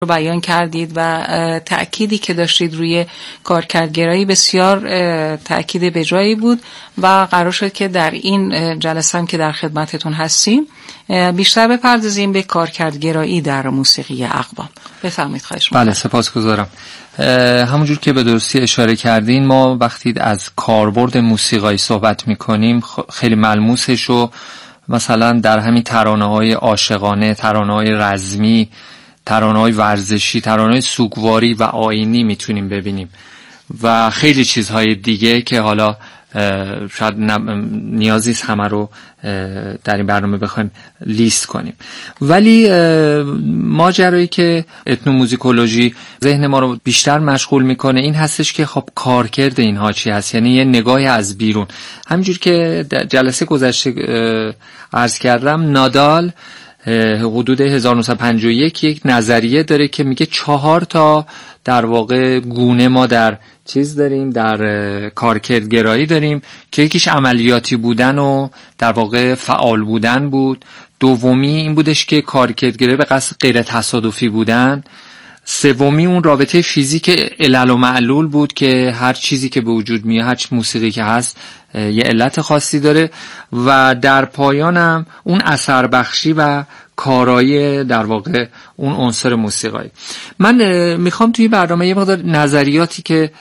رو بیان کردید و تأکیدی که داشتید روی کارکردگرایی بسیار تأکید به جایی بود و قرار شد که در این جلسه هم که در خدمتتون هستیم بیشتر بپردازیم به کارکردگرایی در موسیقی اقوام. بفرمایید. خواهش می‌کنم. بله، سپاسگزارم. همونجور که به درستی اشاره کردین، ما وقتی از کاربرد موسیقایی صحبت می‌کنیم خیلی ملموسش رو مثلا در همین ترانه‌های عاشقانه، ترانه‌های رزمی، ترانه‌های ورزشی، ترانه‌های سوگواری و آیینی میتونیم ببینیم و خیلی چیزهای دیگه که حالا شاید نیازی است همه رو در این برنامه بخوایم لیست کنیم. ولی ماجرایی که اتنوموزیکولوژی ذهن ما رو بیشتر مشغول میکنه این هستش که خب کارکرد اینها چی هست، یعنی یه نگاه از بیرون. همینجور که در جلسه گذشته عرض کردم، نادال حدود 1951 یک نظریه داره که میگه 4 تا در واقع گونه ما در چیز داریم، در کارکردگرایی داریم که یکیش عملیاتی بودن و در واقع فعال بودن بود، دومی این بودش که کارکردگرایی به قصد غیر تصادفی بودن، سومی اون رابطه فیزیک علل و معلول بود که هر چیزی که به وجود میاد، هر موسیقی که هست یه علت خاصی داره، و در پایانم اون اثر بخشی و کارایی در واقع اون عنصر موسیقایی. من میخوام توی برنامه یه مقدار نظریاتی که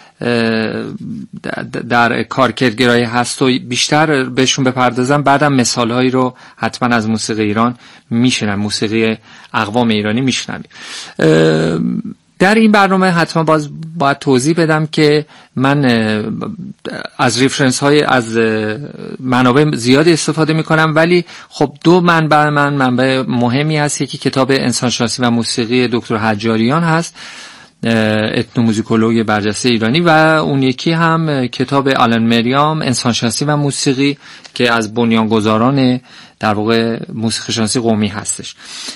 در کارکردگرایی هست و بیشتر بهشون بپردازم، بعدم مثالهایی رو حتما از موسیقی ایران میشنم، موسیقی اقوام ایرانی میشنم. در این برنامه حتما باید توضیح بدم که من از ریفرنس های از منابع زیادی استفاده میکنم، ولی خب دو منبع مهمی هست. یکی کتاب انسانشناسی و موسیقی دکتر حجاریان هست، اتنوموزیکولوژ برجسته ایرانی، و اون یکی هم کتاب آلن مریام، انسانشناسی و موسیقی، که از بنیانگذاران در واقع موسیقی شناسی قومی هستش.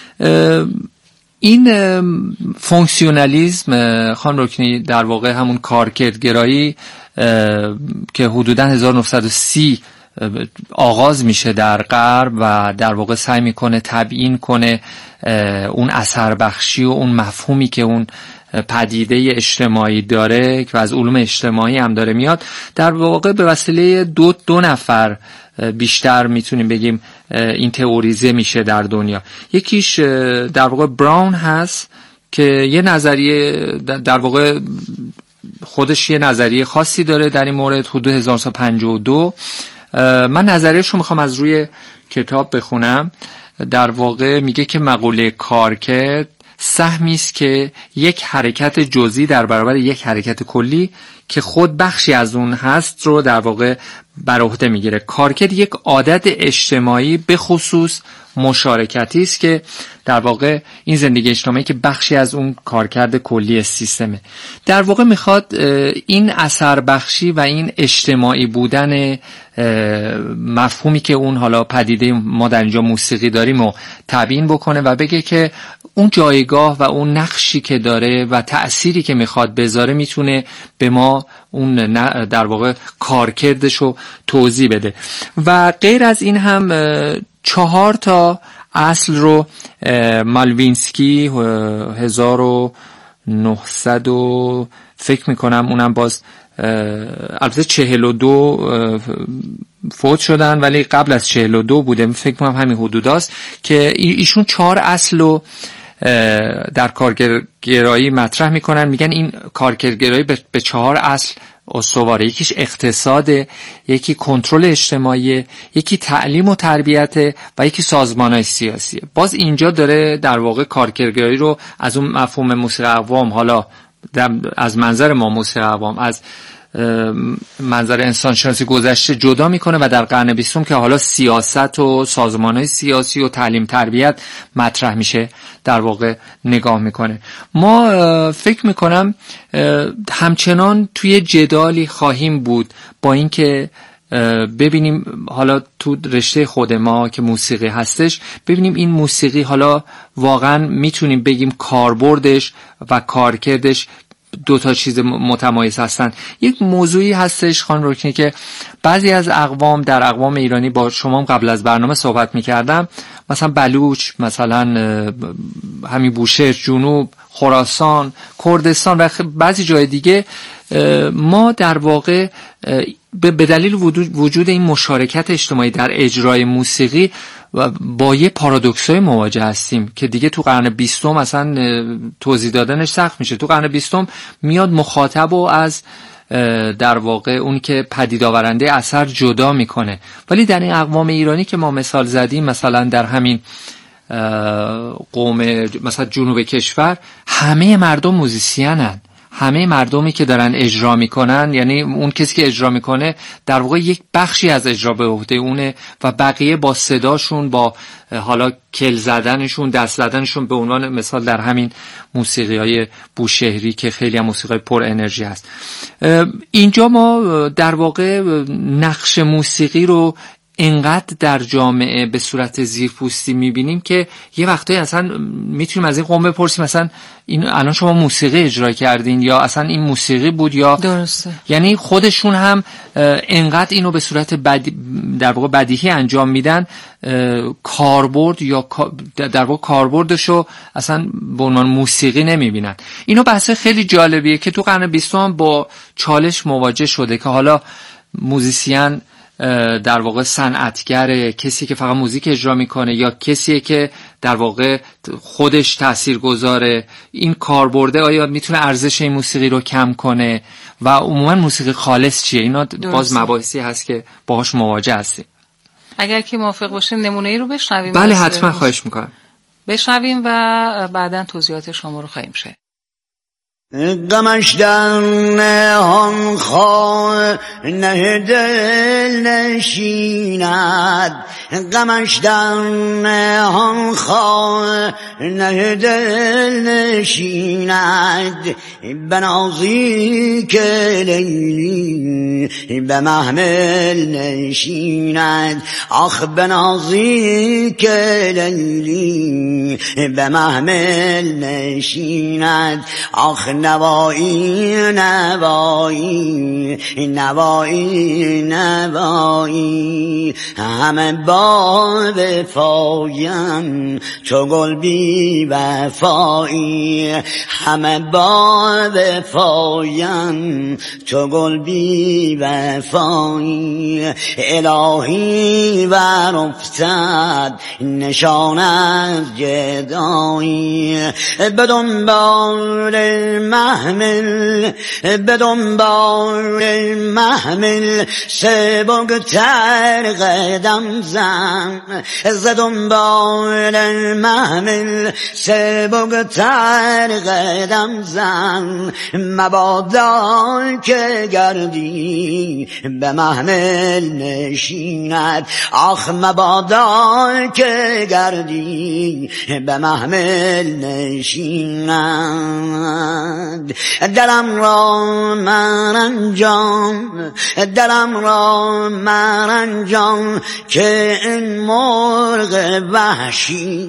این فونکسیونالیسم خانم رکنی در واقع همون کارکردگرایی که حدوداً 1930 آغاز میشه در غرب و در واقع سعی میکنه تبیین کنه اون اثر بخشی و اون مفهومی که اون پدیده اجتماعی داره که از علوم اجتماعی هم داره میاد، در واقع به وسیله دو نفر بیشتر میتونیم بگیم این تئوریزه میشه در دنیا. یکیش در واقع براون هست که یه نظریه در واقع خودش یه نظریه خاصی داره در این مورد، حدود 1952. من نظریه‌اش رو میخوام از روی کتاب بخونم. در واقع میگه که مقوله کارکرد سهمی است که یک حرکت جزئی در برابر یک حرکت کلی که خود بخشی از اون هست رو در واقع بر عهده میگیره. کارکرد یک عادت اجتماعی به خصوص مشارکتی است که در واقع این زندگی اجتماعی که بخشی از اون کارکرد کلی سیستمه. در واقع میخواد این اثر بخشی و این اجتماعی بودن مفهومی که اون حالا پدیده ما در اینجا موسیقی داریم رو تبیین بکنه و بگه که اون جایگاه و اون نقشی که داره و تأثیری که میخواد بذاره میتونه به ما اون در واقع کارکردش رو توضیح بده. و غیر از این هم 4 تا اصل رو مالوینسکی 1900 فکر میکنم، اونم باز البته 42 فوت شدن ولی قبل از 42 بوده، فکر میکنم همین حدوداست، که ایشون 4 اصل رو در کارکردگرایی مطرح میکنن. میگن این کارکردگرایی به 4 اصل استواره. یکیش اقتصاده، یکی کنترل اجتماعی، یکی تعلیم و تربیت و یکی سازمان‌های سیاسیه. باز اینجا داره در واقع کارکردگرایی رو از اون مفهوم موسیقی اقوام، حالا از منظر ما موسیقی اقوام، از منظر انسان شناسی گذشته جدا میکنه و در قرن 20 که حالا سیاست و سازمان‌های سیاسی و تعلیم تربیت مطرح میشه در واقع نگاه میکنه. ما فکر میکنم همچنان توی جدالی خواهیم بود با اینکه ببینیم حالا تو رشته خود ما که موسیقی هستش، ببینیم این موسیقی حالا واقعا میتونیم بگیم کاربردش و کارکردش 2 تا چیز متمایز هستن. یک موضوعی هستش خانم رکنی که بعضی از اقوام در اقوام ایرانی با شما قبل از برنامه صحبت میکردم، مثلا بلوچ، مثلا همین بوشهر جنوب، خراسان، کردستان و بعضی جای دیگه ما در واقع به دلیل وجود این مشارکت اجتماعی در اجرای موسیقی و با یه پارادوکسای مواجه هستیم که دیگه تو قرن 20 اصلا توضیح دادنش سخت میشه. تو قرن 20 میاد مخاطب و از در واقع اون که پدید آورنده اثر جدا میکنه، ولی در این اقوام ایرانی که ما مثال زدیم، مثلا در همین قوم مثلا جنوب کشور، همه مردم موزیسینن، همه مردمی که دارن اجرا میکنن، یعنی اون کسی که اجرا میکنه در واقع یک بخشی از اجرا به عهده اونه و بقیه با صداشون، با حالا کل زدنشون، دست زدنشون، به عنوان مثال در همین موسیقی‌های بوشهری که خیلی هم موسیقی پر انرژی هست. اینجا ما در واقع نقش موسیقی رو اینقدر در جامعه به صورت زیرپوستی میبینیم که یه وقتایی اصلا میتونیم از این قوم بپرسیم مثلا این الان شما موسیقی اجرا کردین یا اصلا این موسیقی بود یا درسته. یعنی خودشون هم اینقدر اینو به صورت در واقع بدیهی انجام میدن، کاربرد یا در واقع کاربردشو اصلا به عنوان موسیقی نمیبینن. اینو بحث خیلی جالبیه که تو قرن 20 هم با چالش مواجه شده که حالا موزیسین در واقع صنعتگر، کسی که فقط موزیک اجرا میکنه یا کسی که در واقع خودش تاثیرگذاره، این کاربرده آیا میتونه ارزش این موسیقی رو کم کنه و عموما موسیقی خالص چیه؟ اینا باز مباحثی هست که باهاش مواجه هستیم. اگر که موافق باشیم نمونه‌ای رو بشنویم. بله حتما، خواهش میکنم. بشنویم و بعداً توضیحات شما رو خواهیم شنید. غمش در نهان خانه دل نشیند، غمش در نهان خانه دل نشیند، بنازی که لیلی به محمل نشیند، آخ بنازی که لیلی به محمل نشیند، آخ نوایی نوایی نوایی نوایی، همه با وفایم چو گل بی وفایی، همه با وفایم چو گل بی وفایی، الهی ور افتد نشان از جدایی، به دنبال محمل به دنبال محمل سبکتر قدم زن، ز دنبال محمل سبکتر قدم زن، مبادا که گردی به محمل نشیند، آخ مبادا که گردی به محمل نشیند، دلم را مرنجان، دلم را مرنجان که این مرغ وحشی،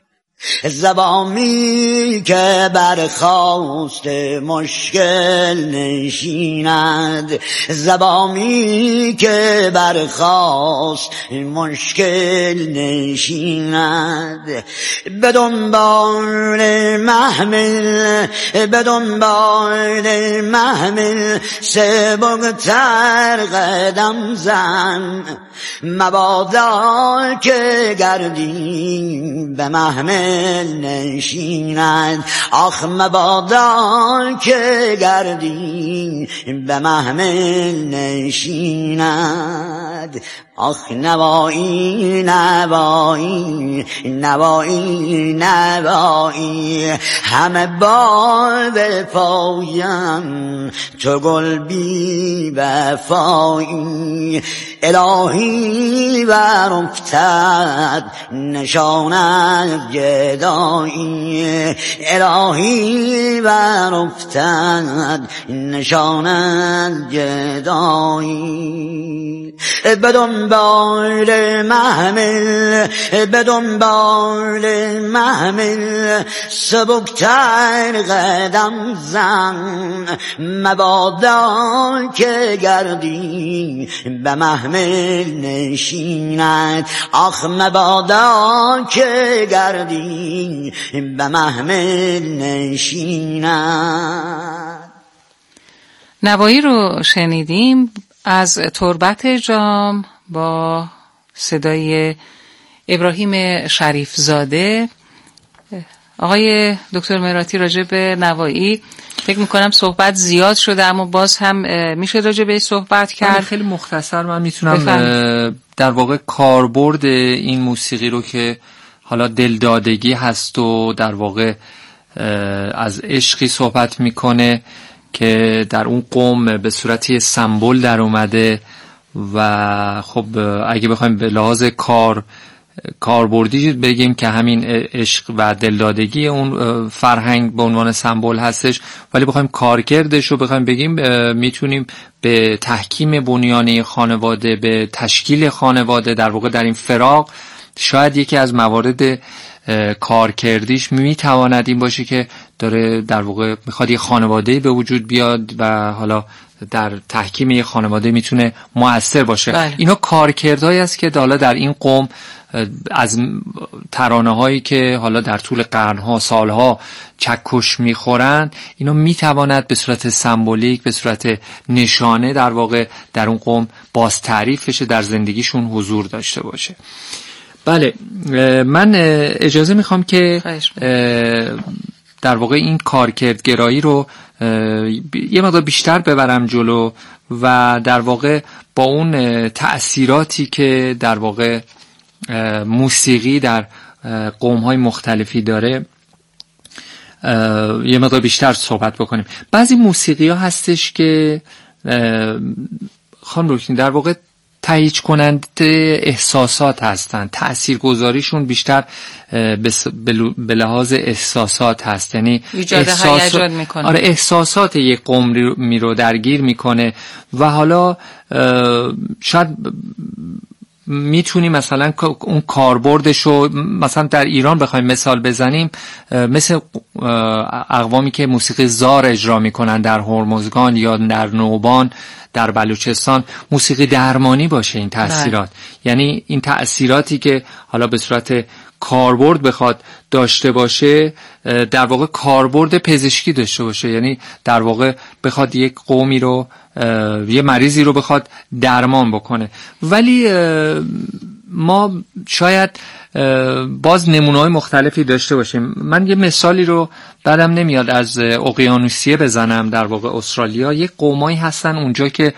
زبانی که برخاست مشکل نشیند، زبانی که برخاست مشکل نشیند، به دنبال محمل به دنبال محمل سبکتر قدم زن، مبادا که گردی به محمل نشیند، آخ مبادا که گردی به محمل نشیند، آخ نوایی نوایی نوایی نوایی، همه با وفایم چو گل بی وفایی، الهی ور افتد نشان از جدایی، الهی ور افتد نشان از جدایی، به دنبال محمل به دنبال محمل سبکتر قدم زن، مبادا که گردی به محمل نشیند آخ مبادا که گردی به محمل نشیند. نوایی رو شنیدیم از تربت جام با صدای ابراهیم شریفزاده. آقای دکتر مراتی راجع به نوایی فکر میکنم صحبت زیاد شده، اما باز هم میشه راجع به صحبت کرد. خیلی مختصر من میتونم در واقع کاربرد این موسیقی رو که حالا دلدادگی هست و در واقع از عشقی صحبت میکنه که در اون قوم به صورتی سمبل در اومده و خب اگه بخوایم به لحاظ کاربردی بگیم که همین عشق و دلدادگی اون فرهنگ به عنوان سمبل هستش، ولی بخوایم کارکردش رو بخوایم بگیم میتونیم به تحکیم بنیانی خانواده، به تشکیل خانواده، در واقع در این فراق شاید یکی از موارد کارکردیش میتواند این باشه که داره در واقع میخواد یه خانواده به وجود بیاد و حالا در تحکیم یه خانواده میتونه مؤثر باشه. بله. اینا کارکردهایی است که حالا در این قوم از ترانه هایی که حالا در طول قرنها سالها چکش میخورن، اینا میتواند به صورت سمبولیک، به صورت نشانه در واقع در اون قوم باز تعریف بشه، در زندگیشون حضور داشته باشه. بله، من اجازه میخوام که در واقع این کارکردگرایی رو یه مقدار بیشتر ببرم جلو و در واقع با اون تأثیراتی که در واقع موسیقی در قوم‌های مختلفی داره یه مقدار بیشتر صحبت بکنیم. بعضی موسیقی‌ها هستش که خانم رکنی در واقع تهیج کننده احساسات هستن، تأثیرگذاریشون بیشتر به لحاظ احساسات هست، یعنی هیجان میکنه. آره، احساسات یک قوم رو درگیر میکنه و حالا شاید میتونیم مثلا اون کاربردش رو مثلا در ایران بخوایم مثال بزنیم، مثل اقوامی که موسیقی زار اجرا میکنن در هرمزگان یا در نوبان در بلوچستان، موسیقی درمانی باشه این تأثیرات. یعنی این تأثیراتی که حالا به صورت کاربرد بخواد داشته باشه، در واقع کاربرد پزشکی داشته باشه، یعنی در واقع بخواد یک قومی رو، یه مریضی رو بخواد درمان بکنه. ولی ما شاید باز نمونه‌های مختلفی داشته باشیم. من یه مثالی رو بعدم نمیاد از اقیانوسیه بزنم، در واقع استرالیا یک قومایی هستن اونجا که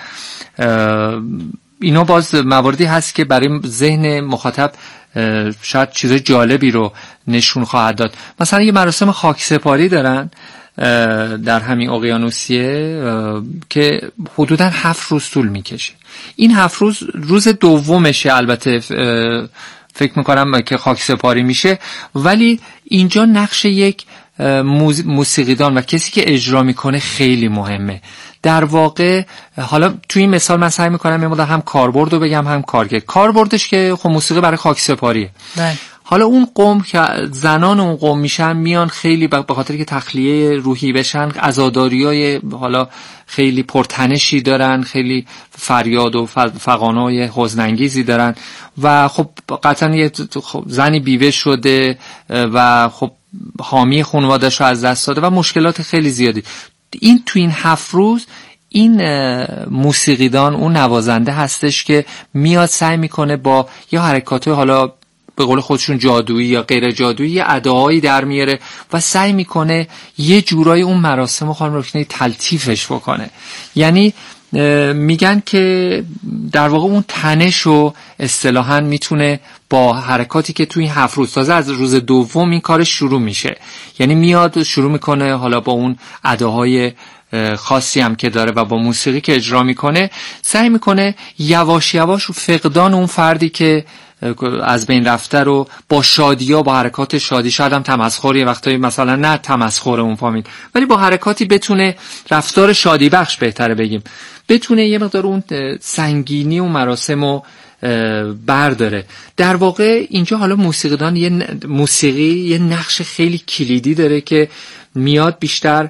اینا باز مواردی هست که برای ذهن مخاطب شاید چیز جالبی رو نشون خواهد داد. مثلا یه مراسم خاکسپاری دارن در همین اقیانوسیه که حدوداً 7 روز طول میکشه. این 7 روز دومشه البته فکر میکنم که خاکسپاری میشه، ولی اینجا نقش یک موسیقیدان و کسی که اجرا میکنه خیلی مهمه. در واقع حالا توی این مثال من سعی میکنم یه مقدار هم کاربرد رو بگم هم کاربردش که خب موسیقی برای خاکسپاریه. حالا اون قوم که زنان اون قوم میشن میان خیلی به خاطر که تخلیه روحی بشن، عزاداریای حالا خیلی پرتنشی دارن، خیلی فریاد و فغانای حزن‌انگیزی دارن و خب قطعا یه زنی بیوه شده و خب حامی خانواده‌اش رو از دست داده و مشکلات خیلی زیادی. این تو این 7 روز این موسیقیدان، اون نوازنده هستش که میاد سعی میکنه با یه حرکات حالا به قول خودشون جادویی یا غیر جادویی یه اداهایی در میاره و سعی میکنه یه جورایی اون مراسم رو خانم رکنی تلطیفش بکنه. یعنی میگن که در واقع اون تنش رو اصطلاحاً میتونه با حرکاتی که توی این 7 روز، تازه از روز دوم این کارش شروع میشه، یعنی میاد شروع میکنه حالا با اون اداهای خاصی هم که داره و با موسیقی که اجرا میکنه سعی میکنه یواش یواش فقدان اون فردی که از بین رفته رو با شادی‌ها، با حرکات شادی، شاید هم تمسخر، یه وقتایی مثلا نه تمسخر اون فامیل، ولی با حرکاتی بتونه رفتار شادی بخش بهتره بگیم، بتونه یه مقدار اون سنگینی و مراسم رو برداره. در واقع اینجا حالا موسیقی یه نقش خیلی کلیدی داره که میاد بیشتر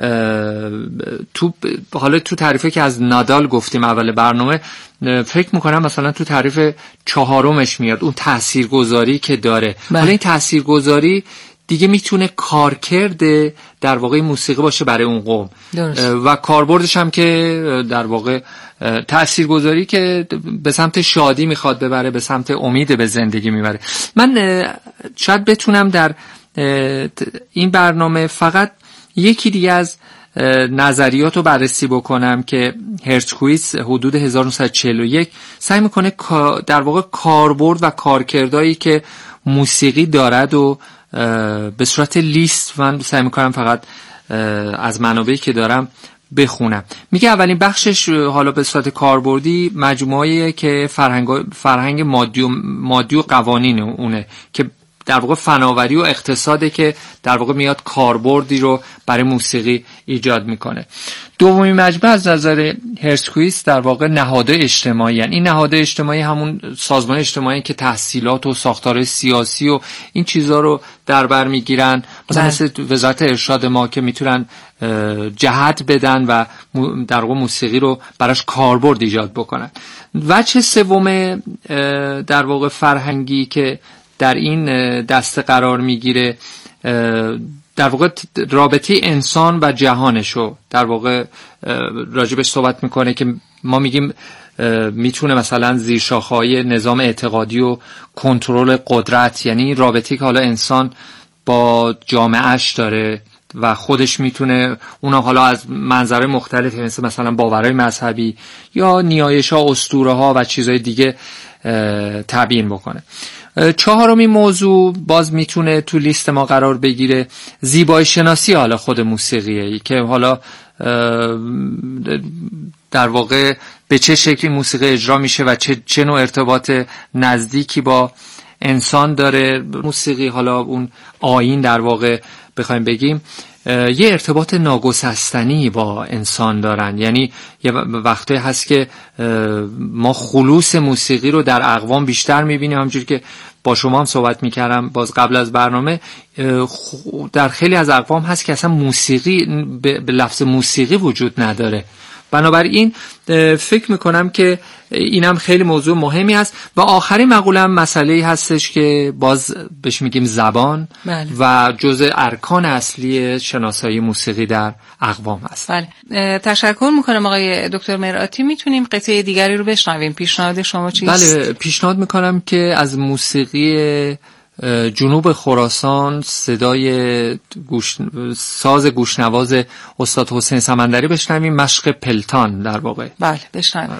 حالا تو تعریفی که از نادال گفتیم اول برنامه، فکر میکنم مثلا تو تعریف 4 میاد اون تاثیرگذاری که داره. حالا این تاثیرگذاری دیگه میتونه کارکرد در واقع موسیقی باشه برای اون قوم و کاربردش هم که در واقع تاثیرگذاری که به سمت شادی میخواد ببره، به سمت امید به زندگی میبره. من شاید بتونم در این برنامه فقط یکی دیگه از نظریات رو بررسی بکنم که هرتزکویتس حدود 1941 سعی میکنه در واقع کاربرد و کارکردایی که موسیقی دارد و به صورت لیست من سعی میکنم فقط از منابعی که دارم بخونم. میگه اولین بخشش حالا به صورت کاربردی مجموعه‌ای که فرهنگ مادی و قوانین اونه که در واقع فناوری و اقتصاده که در واقع میاد کاربردی رو برای موسیقی ایجاد میکنه. دومین مجموعه از نظر هرتزکویتس در واقع نهادهای اجتماعی هستند. این نهادهای اجتماعی همون سازمان اجتماعی که تحصیلات و ساختار سیاسی و این چیزا رو در بر میگیرن، مثل وزارت ارشاد ما که میتونن جهت بدن و در واقع موسیقی رو براش کاربرد ایجاد بکنن. وجه سوم در واقع فرهنگی که در این دسته قرار میگیره در واقع رابطه انسان و جهانشو در واقع راجبش صحبت میکنه که ما میگیم میتونه مثلا زیر شاخه‌های نظام اعتقادی و کنترل قدرت، یعنی رابطه‌ای که حالا انسان با جامعهش داره و خودش میتونه اونا حالا از منظر مختلفی مثلا باورهای مذهبی یا نیایش‌ها، اسطوره‌ها و چیزهای دیگه تبیین بکنه. چهارمین موضوع باز میتونه تو لیست ما قرار بگیره، زیبایی شناسی حالا خود موسیقیه که حالا در واقع به چه شکلی موسیقی اجرا میشه و چه نوع ارتباط نزدیکی با انسان داره موسیقی. حالا اون آیین در واقع بخوایم بگیم یه ارتباط ناگسستنی با انسان دارن، یعنی یه وقتی هست که ما خلوص موسیقی رو در اقوام بیشتر میبینیم. همونجوری که با شما هم صحبت میکردم باز قبل از برنامه، در خیلی از اقوام هست که اصلا موسیقی به لفظ موسیقی وجود نداره. بنابراین فکر میکنم که اینم خیلی موضوع مهمی است. و آخرین مقولم مسئله‌ای هستش که باز بهش میگیم زبان. بله. و جزء ارکان اصلی شناسایی موسیقی در اقوام هست. بله. تشکر میکنم آقای دکتر مرآتی. میتونیم قطعه دیگری رو بشنویم. پیشنهاد شما چیست؟ بله، پیشنهاد میکنم که از موسیقی جنوب خراسان صدای ساز گوشنواز استاد حسین سمندری بشنویم، مشق پلتان در واقع. بله بشنویم.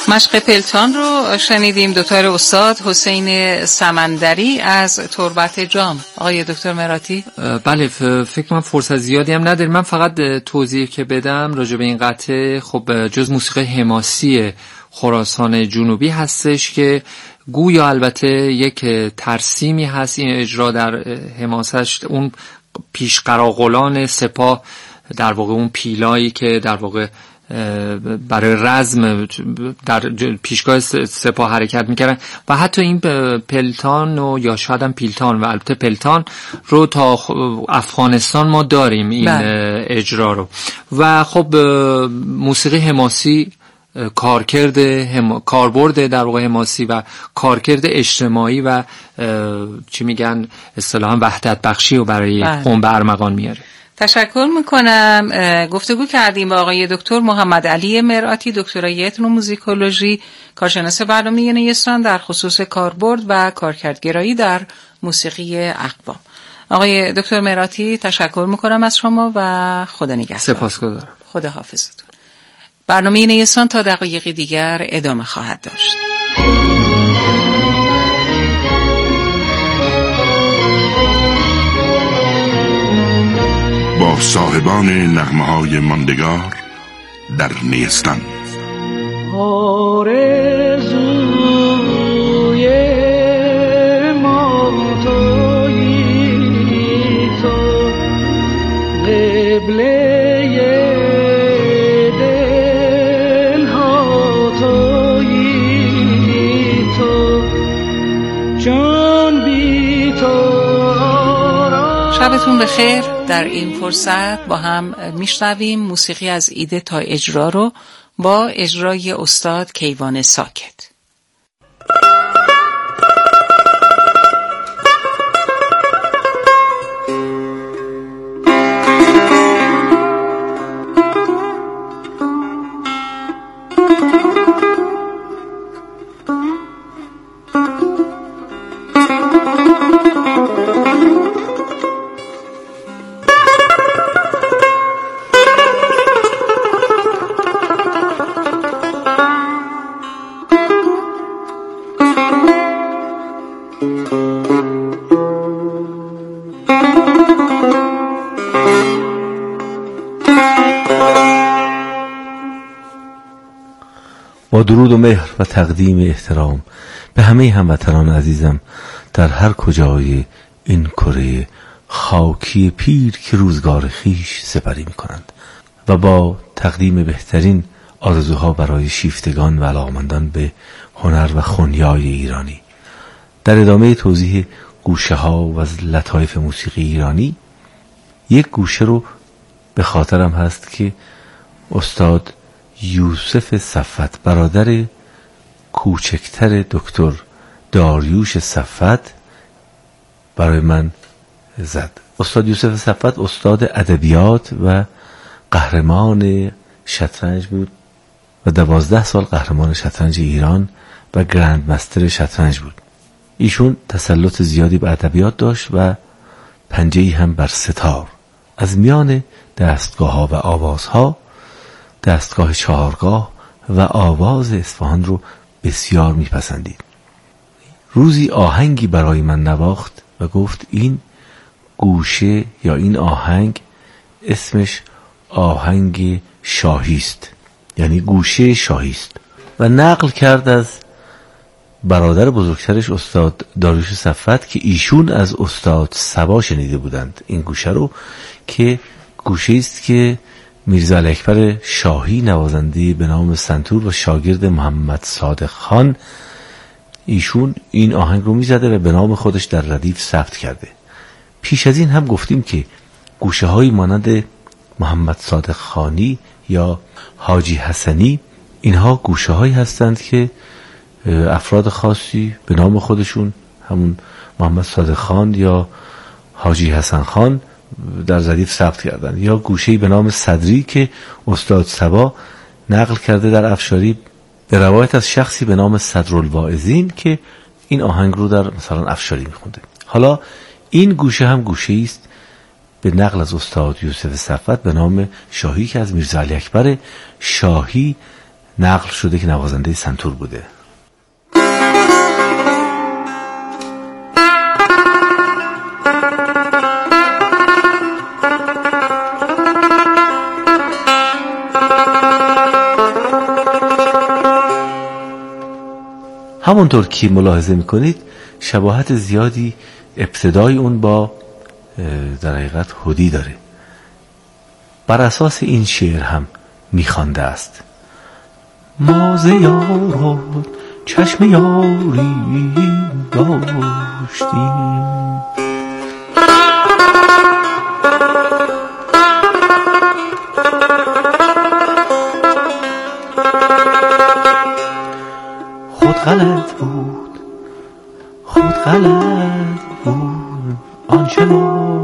مشق پلتان رو شنیدیم، دوتار استاد حسین سمندری از تربت جام. آقای دکتر مراتی؟ بله، فکر کنم فرصت زیادی هم نداریم. من فقط توضیح که بدم راجع به این قطعه، خب جز موسیقی حماسی خراسان جنوبی هستش که گویا البته یک ترسیمی هست این اجرا در حماسش، اون پیشقراقلان سپاه در واقع اون پیلایی که در واقع برای رزم در پیشگاه سپاه حرکت میکردن و حتی این پلتان و یا شاید هم پیلتان و البته پلتان رو تا افغانستان ما داریم این اجرا رو. و خب موسیقی حماسی کاربرد در واقع حماسی و کارکرد اجتماعی و چی میگن اصطلاحاً وحدت بخشی رو برای قوم به ارمغان میاره. تشکر میکنم. گفتگو کردیم با آقای دکتر محمد علی مرآتی، دکترای اتنوموزیکولوژی، کارشناس برنامه نیستان در خصوص کاربرد و کارکردگرایی در موسیقی اقوام. آقای دکتر مرآتی تشکر میکنم از شما و خدا نگهدار. سپاسگزارم. خدا حافظتون. برنامه نیستان تا دقایقی دیگر ادامه خواهد داشت. با صاحبان نغمه‌های ماندگار در نیستان. آرزوی ما تویی تو، قبله دل ها تویی تو، جان بی تو. شبتون بخیر. در این فرصت با هم میشنویم موسیقی از ایده تا اجرا رو با اجرای استاد کیوان ساکت. با درود و مهر و تقدیم احترام به همه هموطنان عزیزم در هر کجای این کره خاکی پیر که روزگار خیش سپری می کنند و با تقدیم بهترین آرزوها برای شیفتگان و علاقمندان به هنر و خنیای ایرانی. در ادامه توضیح گوشه ها و لطایف موسیقی ایرانی، یک گوشه رو به خاطرم هست که استاد یوسف صفت، برادر کوچکتر دکتر داریوش صفت، برای من زد. استاد یوسف صفت استاد ادبیات و قهرمان شطرنج بود و 12 سال قهرمان شطرنج ایران و گرند مستر شطرنج بود. ایشون تسلط زیادی به ادبیات داشت و پنجه‌ای هم بر ستار. از میان دستگاه‌ها و آوازها دستگاه چهارگاه و آواز اصفهان رو بسیار میپسندید. روزی آهنگی برای من نواخت و گفت این گوشه یا این آهنگ اسمش آهنگ شاهی است، یعنی گوشه شاهی است، و نقل کرد از برادر بزرگترش استاد داریوش صفت که ایشون از استاد صبا شنیده بودند این گوشه رو، که گوشه است که میرزا علی اکبر شاهی نوازنده به نام سنتور و شاگرد محمد صادق خان، ایشون این آهنگ رو میزده و به نام خودش در ردیف ثبت کرده. پیش از این هم گفتیم که گوشه های مانند محمد صادق خانی یا حاجی حسنی، اینها گوشه هایی هستند که افراد خاصی به نام خودشون، همون محمد صادق خان یا حاجی حسن خان، در ردیف ثبت کردن. یا گوشه‌ای به نام صدری که استاد صبا نقل کرده در افشاری به روایت از شخصی به نام صدرالواعظین که این آهنگ رو در مثلا افشاری میخونده. حالا این گوشه هم گوشه‌ای است به نقل از استاد یوسف صفت به نام شاهی که از میرزا علی اکبر شاهی نقل شده که نوازنده سنتور بوده. همونطور که ملاحظه میکنید شباهت زیادی ابتدای اون با در حقیقت هودی داره. بر اساس این شعر هم میخوانده است: ما ز یاران چشم یاری داشتیم، خود غلط بود آنچه ما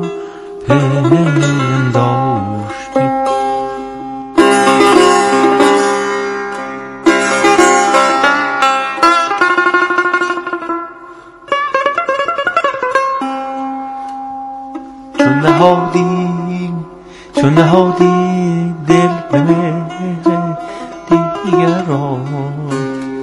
پنداشتیم. چون نهادیم دل به مهر دیگران،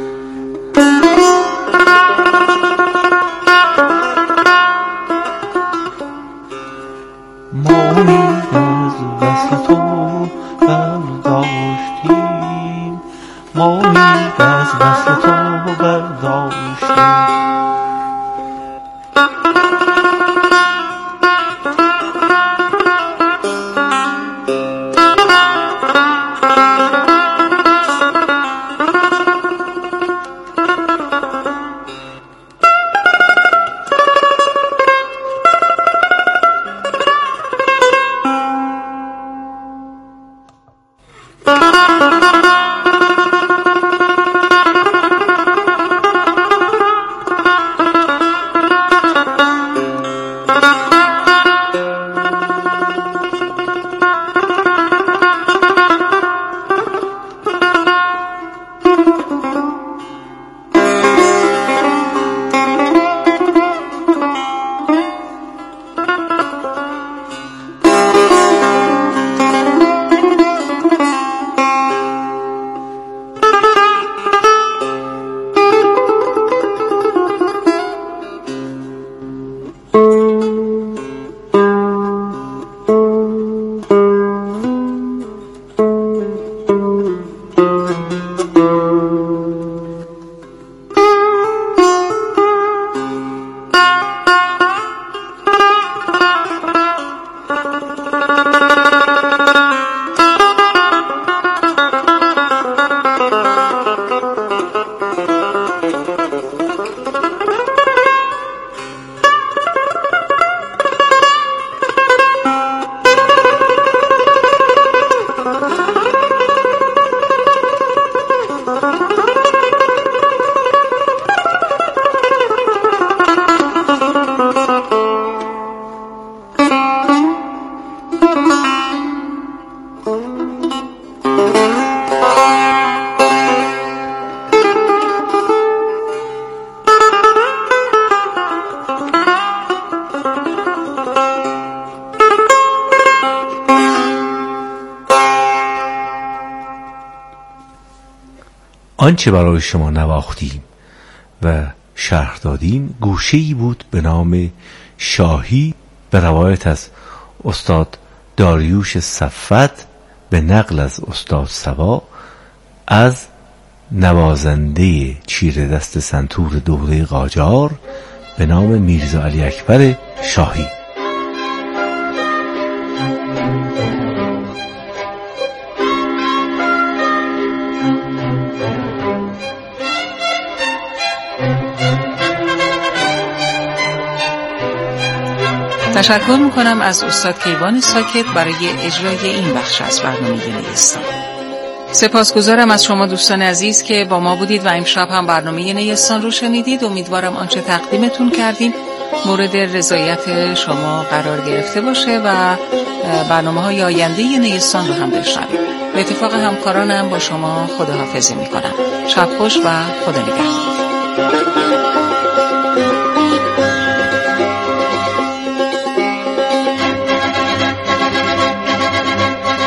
ما امید از وصل تو برداشتیم، آنچه برای شما نواختیم و شرح دادیم گوشه‌ای بود به نام شاهی، به روایت از استاد داریوش صفت به نقل از استاد سوا، از نوازنده چیره دست سنتور دوره قاجار به نام میرزا علی اکبر شاهی. تشکر میکنم از استاد کیوان ساکت برای اجرای این بخش از برنامه نیستان. سپاسگزارم از شما دوستان عزیز که با ما بودید و امشب هم برنامه نیستان رو شنیدید. امیدوارم آنچه تقدیمتون کردیم مورد رضایت شما قرار گرفته باشه و برنامه‌های آینده نیستان رو هم بشنوید. به اتفاق همکارانم با شما خداحافظی میکنم. شب خوش و خدا نگهدار.